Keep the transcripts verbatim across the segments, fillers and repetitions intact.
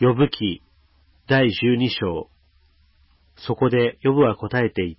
ヨブ記第じゅうに章。そこでヨブは答えて言った。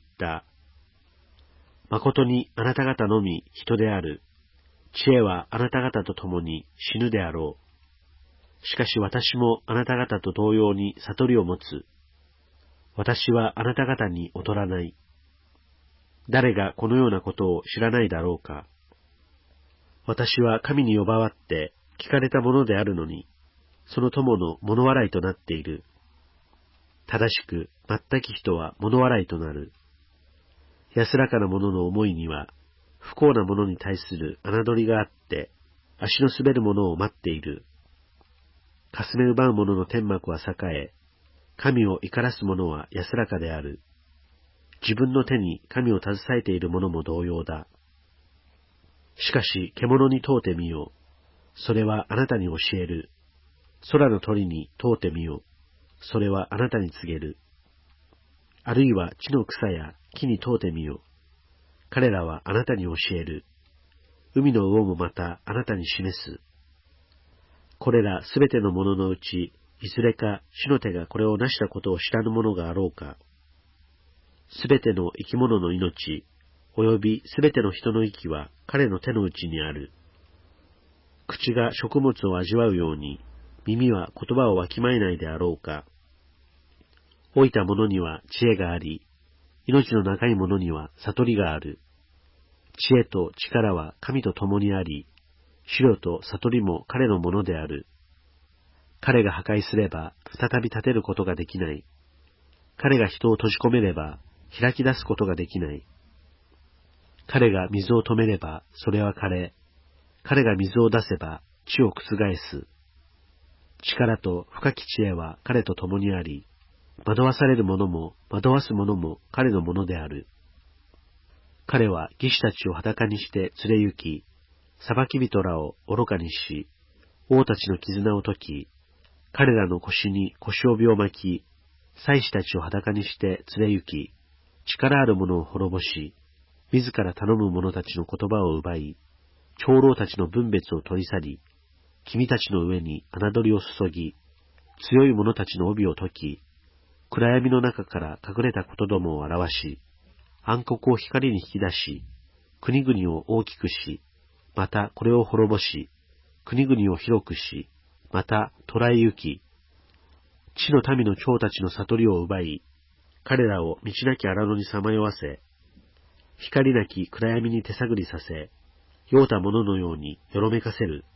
誠にあなた方のみ人である。知恵はあなた方と共に死ぬであろう。しかし私もあなた方と同様に悟りを持つ。私はあなた方に劣らない。誰がこのようなことを知らないだろうか。私は神に呼ばわって聞かれたものであるのに、その友の物笑いとなっている。正しく全き人は物笑いとなる。安らかな者の思いには、不幸な者に対する侮りがあって、足の滑る者を待っている。かすめ奪う者の天幕は栄え、神を怒らす者は安らかである。自分の手に神を携えている者も同様だ。しかし獣に問うてみよ。それはあなたに教える。空の鳥に問うてみよ。それはあなたに告げる。あるいは地の草や木に問うてみよ。彼らはあなたに教える。海の魚もまたあなたに示す。これらすべてのもののうち、いずれか主の手がこれを成したことを知らぬものがあろうか。すべての生き物の命、およびすべての人の息は彼の手の内にある。口が食物を味わうように、耳は言葉をわきまえないであろうか。老いた者には知恵があり、命の長い者には悟りがある。知恵と力は神と共にあり、知慮と悟りも彼のものである。彼が破壊すれば再び立てることができない。彼が人を閉じ込めれば開き出すことができない。彼が水を止めればそれは枯れ、彼が水を出せば地を覆す。力と深き知恵は彼と共にあり、惑わされる者も惑わす者も彼のものである。彼は義士たちを裸にして連れ行き、裁き人らを愚かにし、王たちの絆を解き、彼らの腰に腰帯を巻き、祭司たちを裸にして連れ行き、力ある者を滅ぼし、自ら頼む者たちの言葉を奪い、長老たちの分別を取り去り、君たちの上に侮りを注ぎ、強い者たちの帯を解き、暗闇の中から隠れたことどもを表し、暗黒を光に引き出し、国々を大きくし、またこれを滅ぼし、国々を広くし、また捕らえ行き、地の民の長たちの悟りを奪い、彼らを道なき荒野にさまよわせ、光なき暗闇に手探りさせ、酔うた者のようによろめかせる。